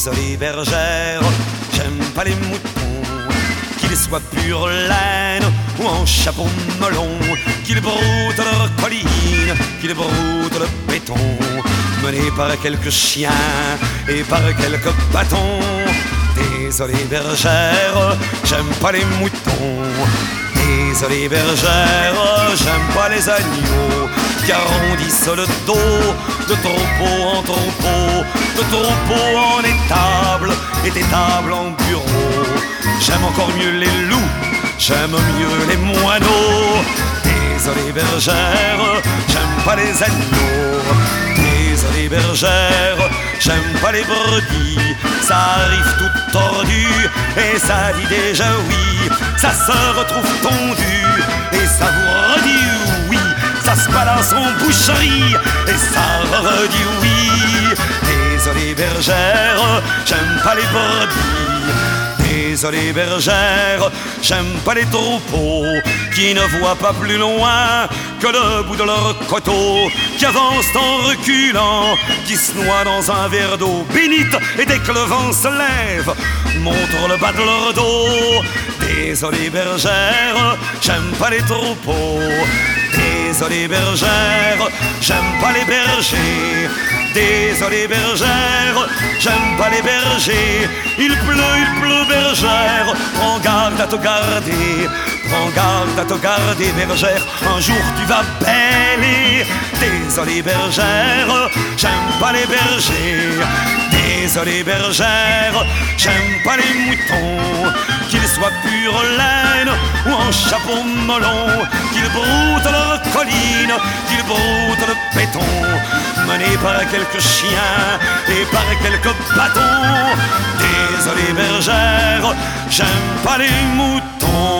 Désolé bergère, j'aime pas les moutons, qu'ils soient pure laine ou en chapeau melon, qu'ils broutent leur colline, qu'ils broutent le béton, menés par quelques chiens et par quelques bâtons. Désolé bergère, j'aime pas les moutons. Désolé bergère, j'aime pas les agneaux qui arrondissent le dos de troupeau en troupeau, de troupeau en étable et d'étable en bureau. J'aime encore mieux les loups, j'aime mieux les moineaux. Désolé bergère, j'aime pas les agneaux. Désolé bergère, j'aime pas les brebis. Ça arrive tout tordu et ça dit déjà oui. Ça se retrouve tondu et ça vous redit oui. Ça se balance en boucherie et ça redit oui. Désolé bergère, j'aime pas les brebis. Désolé bergère, j'aime pas les troupeaux qui ne voient pas plus loin que le bout de leur coteau, qui avancent en reculant, qui se noient dans un verre d'eau bénite et dès que le vent se lève, montrent le bas de leur dos. Désolé bergère, j'aime pas les troupeaux. Désolé bergère, j'aime pas les bergers. Désolé bergère, j'aime pas les bergers. Il pleut bergère, prends garde à te garder. Prends garde à te garder bergère, un jour tu vas bêler. Désolé bergère, j'aime pas les bergers. Désolé bergère, j'aime pas les moutons, qu'ils soient pure laine ou en chapeau melon, qu'ils broutent leur colline, qu'ils broutent le béton, menés par quelques chiens et par quelques bâtons. Désolé bergère, j'aime pas les moutons.